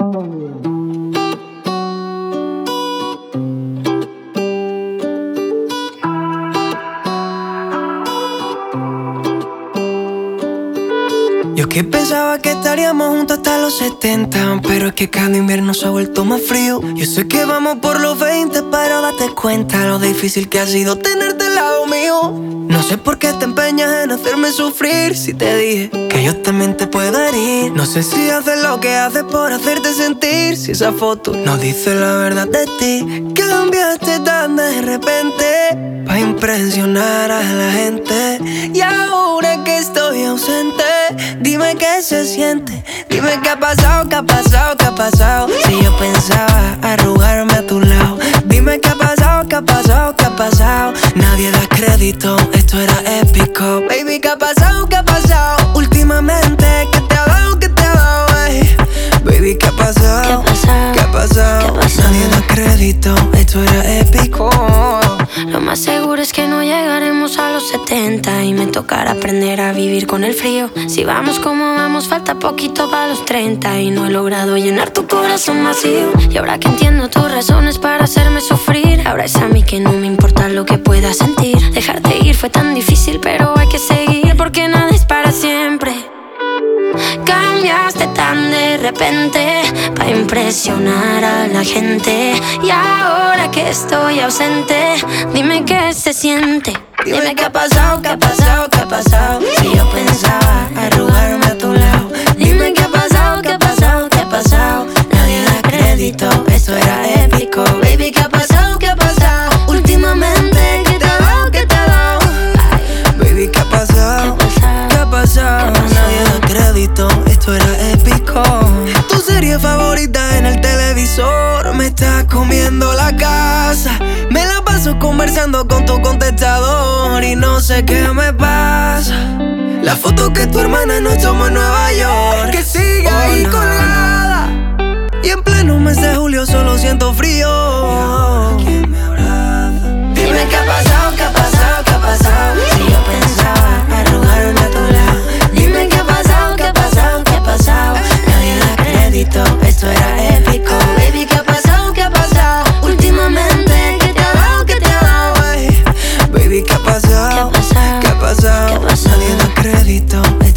Yo que pensaba que estaríamos juntos hasta los 70, pero es que cada invierno se ha vuelto más frío. Yo sé que vamos por los 20, pero date cuenta lo difícil que ha sido tenerte al lado mío. No sé por qué te empeñas en hacerme sufrir, si te dije que yo también te puedo herir. No sé si haces lo que haces por hacerte sentir, si esa foto no dice la verdad de ti. Cambiaste tan de repente pa' impresionar a la gente, y ahora que estoy ausente, dime qué se siente. Dime qué ha pasado, qué ha pasado, qué ha pasado. Si yo pensaba arrugarme a tu lado. Dime qué ha pasado, qué ha pasado, qué ha pasado. Nadie da crédito, esto era épico. Baby, qué ha pasado, qué ha pasado. Últimamente, ¿qué te ha dado, qué te ha dado, ey? Baby, ¿qué ha pasado? ¿Qué ha pasado? ¿Qué ha pasado? ¿Qué ha pasado? Nadie da crédito, esto era épico. Lo más seguro es que no llegaremos a los 70 y me tocará aprender a vivir con el frío. Si vamos como vamos, falta poquito para los 30 y no he logrado llenar tu corazón vacío. Y ahora que entiendo tus razones para hacerme sufrir, ahora es a mí que no me importa lo que pueda sentir. Dejarte ir fue tan difícil, pero hay que seguir porque nada es para siempre. Cambiaste tan de repente pa' impresionar a la gente, y ahora que estoy ausente, dime qué se siente. Dime qué ha pasado, qué ha pasado, qué ha pasado. Si yo pensaba arrugarme a tu lado. Dime qué ha pasado, qué ha pasado, qué ha pasado. Nadie da crédito, esto era épico. Baby, qué ha pasado, qué ha pasado. Últimamente, ¿qué te ha dado, qué te ha dado? Baby, ¿qué ha pasado? ¿Qué ha pasado? Nadie da crédito, esto era épico. Tu serie favorita en el televisor me está comiendo la casa. Me la paso conversando con tu contestador y no sé qué me pasa. La foto que tu hermana nos tomó en Nueva York, que sigue ahí colgada, y en pleno mes de julio solo siento frío. ¿Quién me abraza? Dime qué ha pasado, qué ha pasado, qué ha pasado. Si yo pensaba arrugarme a tu lado. Dime qué ha pasado, qué ha pasado, qué ha pasado. Nadie da crédito, esto era épico. Baby, qué ha pasado, qué ha pasado. Últimamente, ¿qué te ha dado, qué te ha dado? Baby, ¿qué ha pasado? ¿Qué ha pasado? ¿Qué ha pasado? ¿Qué ha pasado? Nadie da crédito,